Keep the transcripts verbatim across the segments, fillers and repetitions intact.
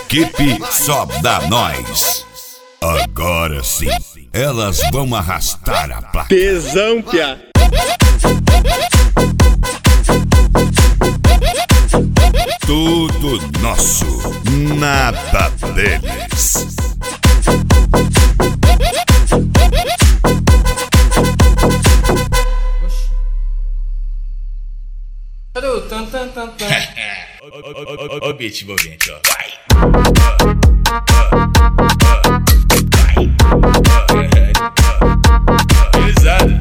Equipe Só Dá Nós. Agora sim, elas vão arrastar a placa. Tesão, piá. Tudo nosso, nada deles. Ô beat envolvente, ó. Vai. Pesado.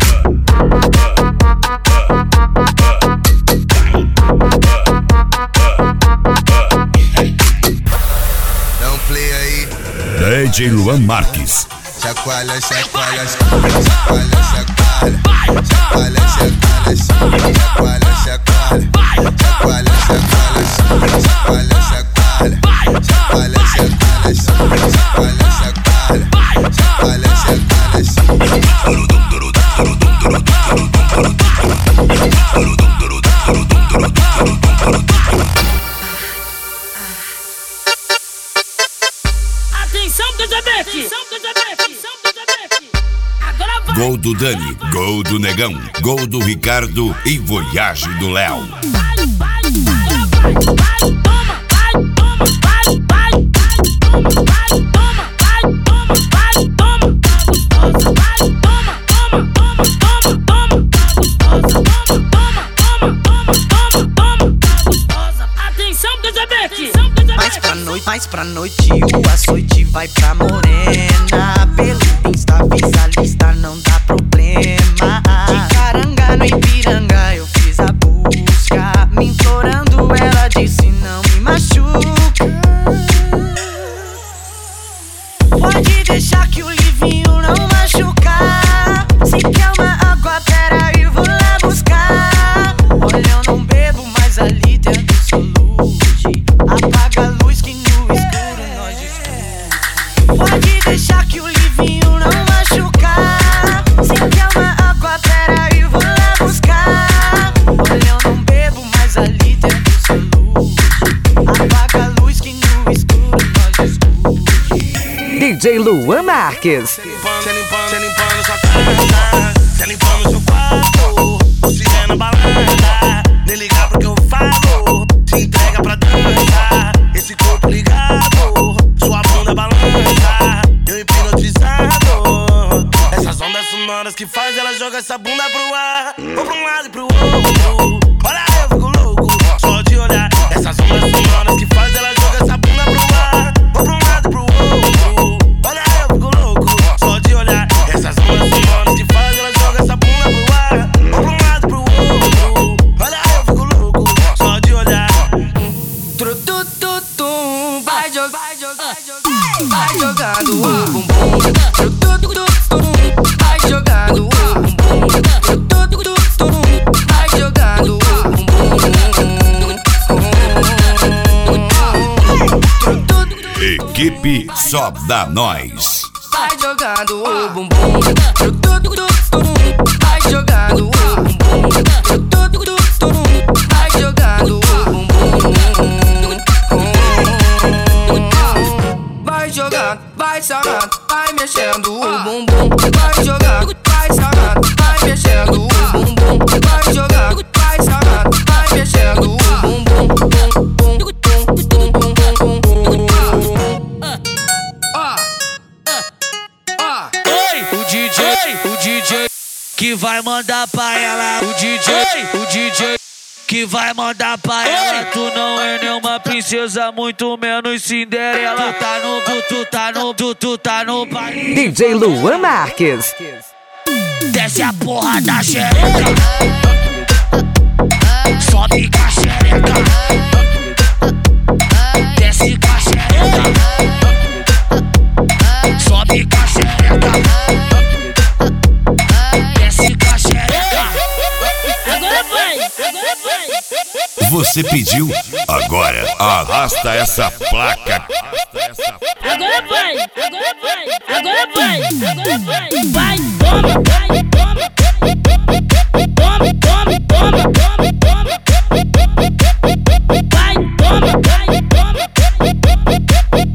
Dá um play aí. D J Luan Marques. Chacoalha, chacoalha, chacoalha, chacoalha, chacoalha, chacoalha, chacoalha, chacoalha, chacoalha, chacoalha, chacoalha, chacoalha, chacoalha, chacoalha, chacoalha, Atenção, D J Beck! Agora vai! Gol do Dani, gol do Negão, gol do Ricardo e Voyage do Léo. Vai, vai, vai, vai, toma, vai, toma, vai, vai, toma, vai, toma, vai, toma, vai, toma, gostosa, vai, toma, toma, toma, toma, toma, gostosa, toma, toma, toma, toma, toma, gostosa. Atenção, D J Beck! Mais pra noite, mais pra noite, o açoite vai pra morena. Pelo Insta, visualista, não dá problema. De Caranga no Ipiranga eu fiz a busca, me implorando, ela disse não me machuca. Pode deixar que o livinho não machucar. Se quer uma água, pera aí, vou lá buscar. Olha, eu não bebo, mas ali dentro solude. Apaga a luz que no escuro nós discute. Pode deixar que o livinho não machucar. Se quer uma água, pera aí, vou lá buscar. Olha, eu não bebo, mas ali dentro solude. Apaga a luz que no escuro nós discute. D J Luan Marques. Cê limpando, cê limpando sua casa, cê limpando seu quarto. Você é na balada, nem ligar pro que eu falo. Se entrega pra dança, esse corpo ligado, sua bunda balança, eu hipnotizado. Essas ondas sonoras que faz ela joga essa bunda pro ar, ou pra um lado e pro outro. Olha, eu fico louco, só de olhar. Essas ondas sonoras que faz ela joga essa bunda pro ar, ou pra um lado e pro outro. Olha, eu fico louco, só de olhar. Essas ondas sonoras que faz ela joga essa bunda pro ar, ou pra um lado e pro outro. Olha, eu fico louco, só de olhar. Trutututum, vai jogar, vai jogar, vai jogando o bumbum. Trutututum, vai jogando o bumbum. Trutututum, vai jogando o bumbum. Equipe Só Dá Nós. Vai jogando o bumbum. Trutututum, vai jogando o bumbum. Trutututum, vai jogando o bumbum. Vai jogando, vai sarrando, vai mexendo o bumbum. Vai jogando, vai sarrando, vai mexendo o bumbum. Vai jogando, vai sarrando, vai mexendo o bumbum. O D J, o D J que vai mandar pra ela. O D J, o D J que vai mandar pra ela. Tu não é nenhuma princesa, muito menos Cinderela. Tu tá no, tu, tu tá no, tu, tu tá no baile. D J Luan Marques. Desce a porra da xereca, sobe com a xereca, desce com a xereca, sobe com a xereca, desce com a xereca. Agora vai! Agora vai! Você pediu, agora arrasta essa placa. Agora vai! Agora vai! Agora vai! Agora vai! Vai! Toma! Vai! Toma! Toma! Toma! Toma! Toma! Toma! Vai! Toma! Vai! Toma!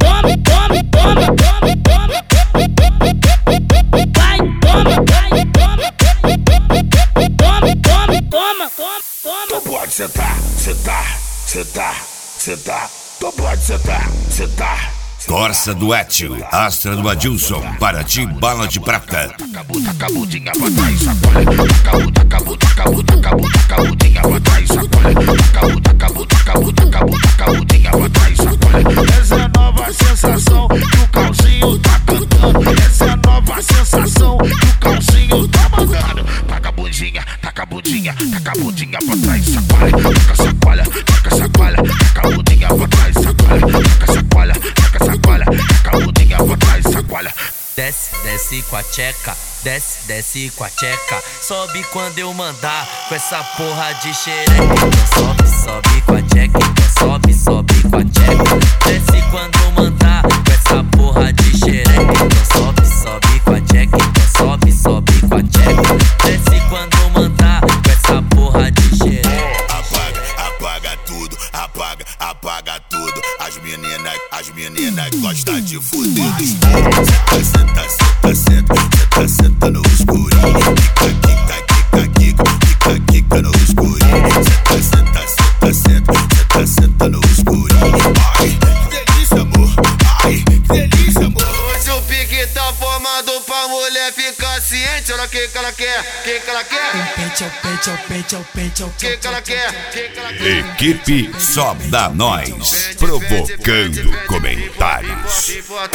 sentar, sentar, sentar, sentar. Tu pode sentar, sentar. Corsa do Etio, Astra do Adilson, Paraty, Bala de Prata. Tacabu, tacabudinha pra trás, sacolé. Tacabu, tacabu, tacabu, tacabu, tacabudinha pra trás, sacolé. Tacabu, tacabu, tacabu, tacabu, tacabudinha pra trás, sacolé. Essa é a nova sensação que o calcinho tá cantando. Essa é a nova sensação que o calcinho tá mandando. Tacabudinha, tacabudinha, tacabudinha pra trás, sacolé. Taca sacola, taca sacola, tacabudinha pra trás, sacolé. Taca sacola, taca sacola, tacabudinha pra trás, sacola. Desce, desce com a tcheca, desce, desce com a tcheca. Sobe quando eu mandar com essa porra de xereca. Então sobe, sobe com a tcheca. Então sobe, sobe com a tcheca. Desce quando eu mandar com essa porra de xereca. Então sobe, sobe com a tcheca. Então sobe, sobe com a tcheca. Desce quando eu mandar com essa porra de xereca. Apaga, apaga tudo, apaga, apaga tudo. As meninas, as meninas gostam de fuder. Senta, senta, senta, senta, senta, senta no escurinho. Quica, quica, quica, quica, quica no escurinho. Senta, senta, senta, senta, senta, senta no escurinho. Ai, que delícia, amor. Ai, que delícia, amor. Hoje o pique tá formado pra mulher ficar ciente. Olha o que que ela quer, o que que ela quer. Pente, pente, pente, pente, O que que ela quer, o que que ela quer. Equipe Só da Nós, provocando comentários.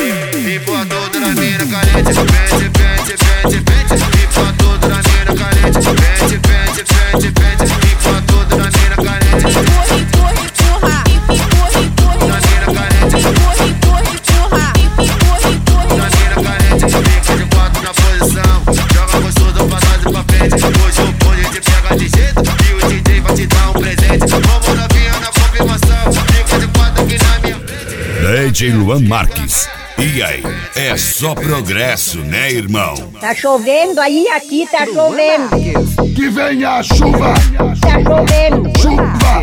E por tudo na mina carente. Pente, pente, pente, pente. E por tudo na mina carente. Pente, pente, pente, pente. E por tudo na mina carente. Empurra, empurra, empurra. Empurra, empurra. Na mina carente. Empurra, empurra, empurra. Empurra, empurra. Na mina carente. Fica de quatro na posição. Joga gostoso pra trás e pra frente. Hoje o bonde te pega de jeito. E o D J vai te dar um presente. Vamos novinha na confirmação. Fica de quatro aqui na minha frente. D J Luan Marques. E aí, é só progresso, né, irmão? Tá chovendo aí, aqui tá chovendo. Que venha a chuva, Tá chovendo. chuva,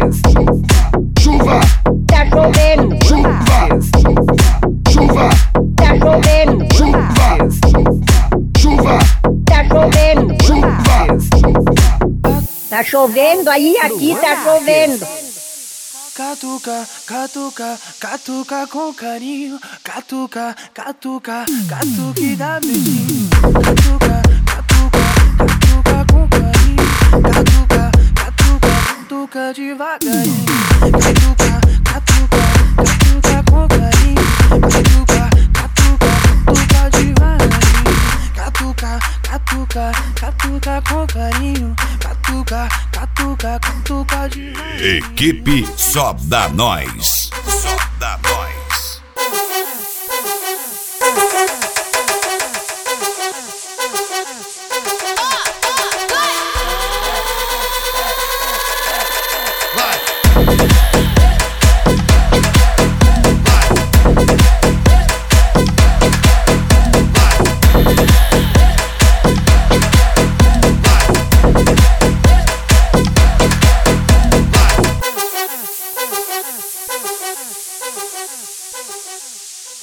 chuva, Tá chovendo. chuva, chuva, Tá chovendo. chuva, chuva, Tá chovendo. chuva. Tá chovendo aí, aqui tá chovendo. Catuca, catuca, catuca com carinho. Catuca, catuca, catuque da beijinho. Catuca, catuca, catuca com carinho. Catuca, catuca, catuca devagarinho. Catuca, catuca, catuca com carinho. Catuca, catuca, catuca devagarinho. Catuca, catuca, catuca com carinho. Catuca, catuca, catuca devagarinho. Equipe Só da Nós. Só da Nós.